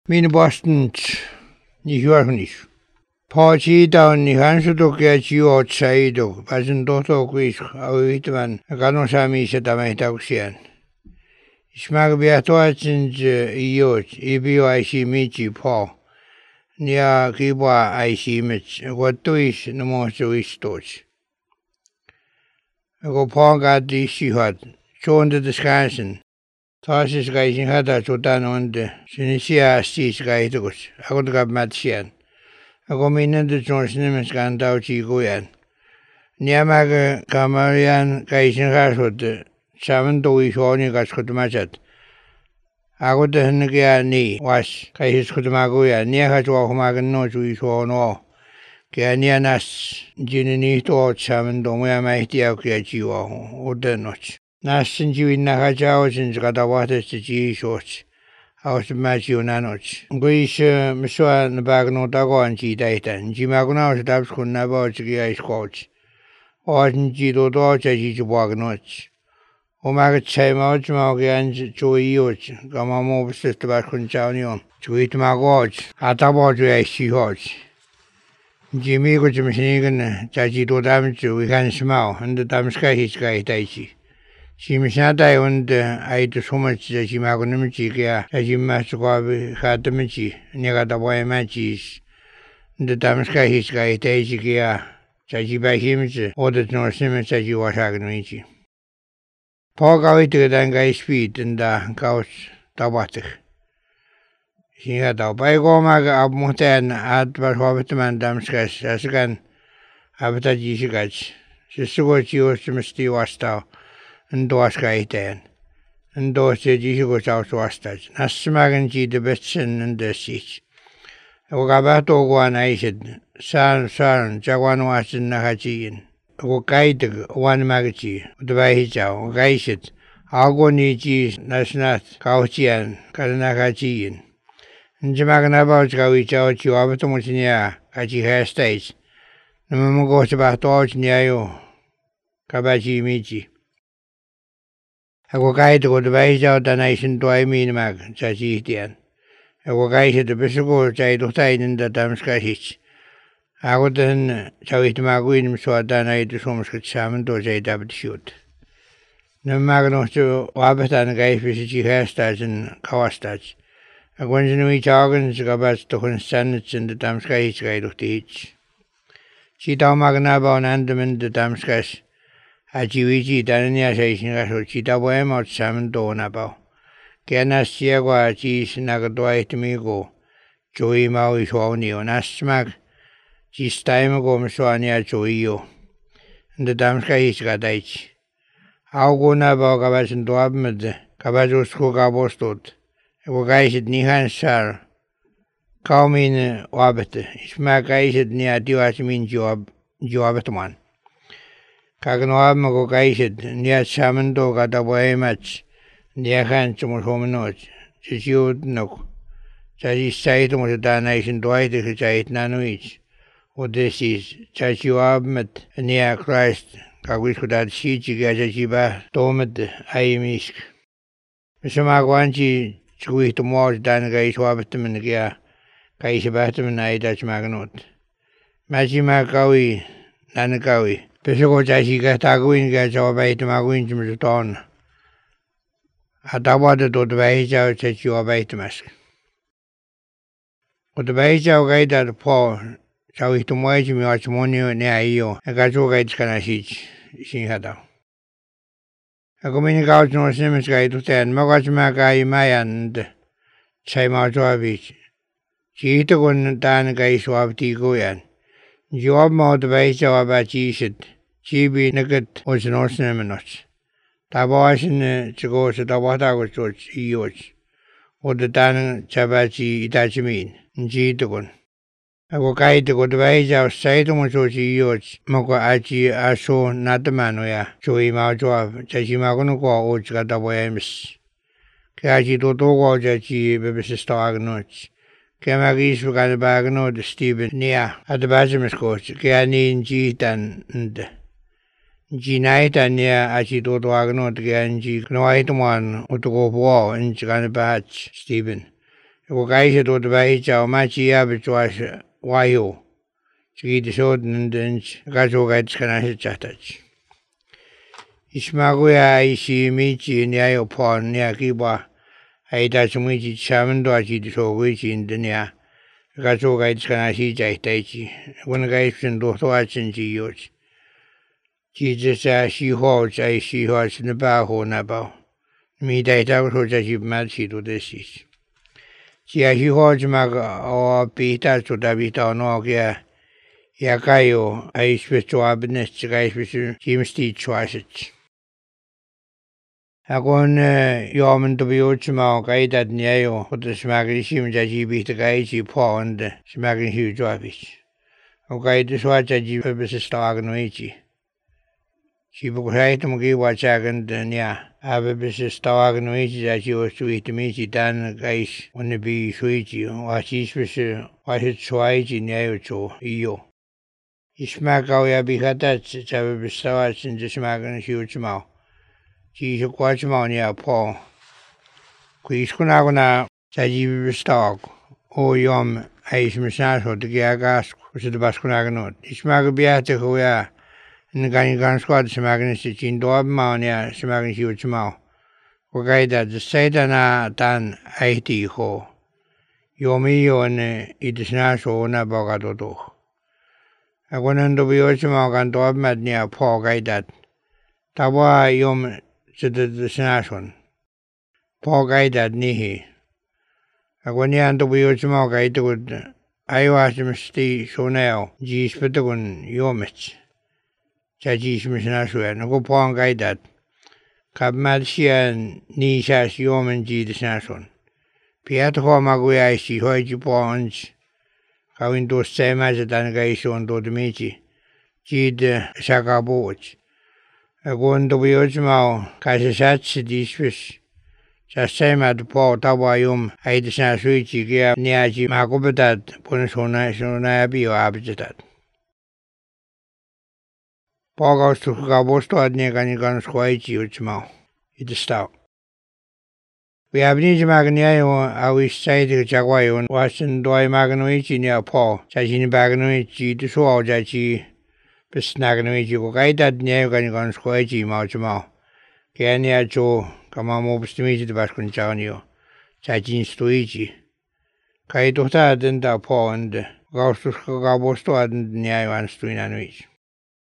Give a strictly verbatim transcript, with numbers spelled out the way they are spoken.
Min Boston ni hjørnis. Parti down ni hansu to ke chi outside do. Pasen do to quiz au itman. Gano sami se da mai tausian. Smag bi atoachin iot ibio I see michi pa. Nia kiba I see mich. What do is no more so is toch. Go pa gad di si had. Schon de discussion. Tasis gaising hada sodan onde sinisia stis gaitus. Ako gab matsian. Ako minen de jonsnimes gan dauchi goyan. Niamag kamarian gaising hasod. Saven do is oni gas khutmachat. Ako de hngia ni was gais khutmagoya. Nia hajwa humagan no ju is ono. Kaya nia nas jinini to saven do moya mahtia kya jiwa odenoch. Nasin jiwin na kajao since kada water to ji shorts. House machu nanoch. Guish miswa na bag no dago an ji data. Jimaguna was dabs kun nabo chigi coach. Orton ji do do ji wagnoch. Omaga chema chmagan joyoch. Gamamo sister back kun chaunion. Chuit magoj. Atabo ju a she hodge. Jimmy go to Michigan, Jaji do damage, we can smell, and the damsky his guy daichi. She misnata und I do so much that she magonimichi, as you must go had the michi, near the boy matches. The damsky his guy daichi, Jaji by him, ordered no simmons as you was agonichi. Pog out to the guy speed and the couch tabatic. She had a bygomag of Montan at what Hobbitman damskas as again, Abata Jishigach. She saw what you was to Misty Wasta. And doors gaiten. And doors the Jishigos out wastage. Nasmagan G the betsin and the siege. Ogabato one I said, San San, Jawan was in Nahajin. O guide one magaji, the Vahijao, Gaisit, Agoni G, Nasnat, Kauchian, Karanakajin. And Jamaganaba Gawich out you Abatomutia, Kaji hair states. No more goes about Dodge Niayo, Kabaji Michi. Ako guide go the way out the nation to I mean mag, Jajitian. Ako guide the Bishop Jai to tie in the Damska hitch. I would then show it Maguin so that I do so much salmon to Jay David shoot. No magno to Wabatan guy fish hairstyles and Kawastats. I went to each organs about to Constance in the Damska hitch guide of the hitch. She told Magnaba on Andaman the Damskas. Ajiwiji Dania Station Chita Boem out Salmon Donabo. Kena Siagua Cheese Nagadoi to me go. Joey Maui Shawny on Asmag. Cheese time ago Mswania Joio. And the Damska is Gadach. How go Nabo Gabas and Dwabmed, Cabazos Kogabostot. Ego guys at Nihan Sar. Come in Wabet. Smack guys at near Diwasmin Job Jobetman. Kagnoab mago gaised, near Samando got away much, near hands to Mohaminoch, Chisiud no. Chaji sight was a donation dwight which I ate none each. What this is, Chachuab met near Christ, Kagwis could add Shichi Gajajiba, Tomed, Ayemisk. Mister Magwanchi, Squeak to more than Gais Wabatum and Gia, Kaishabatum and I Dutch Magnot. Majimakawi, Nanakawi. Pesoko Jashi Gataguin gets our bay to Maguin to Mizuton. At the water to the Bahija says you are bay to mask. What the Bahija guide at the paw, shall we to moist me watch money near you, and got your guides can I see, she had out. A communic out no Simmons guide to ten, Mogachmagai Mayan, Chaimajovic. She took on Dan Gai Swab Tigoyan. Job mod Bahija about Jishit. Chibi Nugget was an ornament. Tabasin to go to the water was George Eoch, or the Dan Chabachi Itachimin, G to one. I will guide to go to Bahija outside of George Eoch, Moko Achi Asho Natamanoya, Joey Majoa, Chachimagonogo, or Chataboemis. Kaji to Togo Jachi, Baby Star Noch. Kamagis were got a bag of the Stephen near at the Bajamas coach, Kiani in G and G night and near Achito Wagno to Ganji, no item one or to go war in Chicana Batch, Stephen. Ko kaisa tuota vähitsä oma chiabe tuas vaiju. Sige soden den kaso kaitskana sitsahtach. Ismaguya isi michi nia yo pon nia kiba aita sumuichi chamen doa chi so wichi indenia. Kaso kaitskana sitsahtaichi. Kun kaisen dohtoatsen chi yoch. Chi sa si ho cha si ho sin ba ho na ba. Mi dai ta so cha si mat si do desis. Chi a hi ho ma o pita so da vita no ke ja kayo ai spirituabnes kai spisu kimsti choasich. Akon jo men to biochma kai dat nyayo hot smagri sim jaji bit kai chi pond smagri hu joabich. O kai de swacha ji pebes stag noichi. Chi bu kai to gi wacha gan nya ave bes stag noichi jaji o suit michi dan kai on bi suichi wa chi spisu wa hit choichi nyayo cho iyo. Ismagau ya bihatat chabe bisawa sin jismagan hiuchmau. Chi hukwachmau ni apo. Kuiskunaguna chaji bistag. O yom aismisnaso de giagas kusid baskunaganot. Ismaga biate huya ngani gansquad smagan si chindoab mau ni smagan hiuchmau. Wagaida de saidana dan aiti ho. Yomi yon idisnaso na bagadodo. Ako nando biochma kan doab mat niya po kaidat. Tawa yom sa destination. Po kaidat nihi. Ako niya nando biochma kaitagod aywas mesti soneo jis petagon yomets. Cha jis misnasuyan. Ako po ang kaidat. Kabmat siya ni siya yomen ji destination. Piat ho maguya si hoy ji po ans. Kawin dos semas dan gaison do demici. Jid sakaboch. Agon do biojmau kasasats disvis. Sa sema do po tawayum aidisna suichi kia niaji makobetat pun sona sona bio abjetat. Pagaus tu kabosto adne kani kan squaichi uchmau. Idestau. We have need magnayo, I wish say the Jagwayon, Washington doi magnoichi near Paul, Chajin bagnoichi, the show jachi, Besnagnoichi, Gaidad Negan Squaji, Mauchmau, Kania Joe, Kamamo Bustimichi the Bascon Chanio, Chajin Stuichi, Kaidota denda Paul and Gaustus Gabosto and Niayo and Stuinanuich.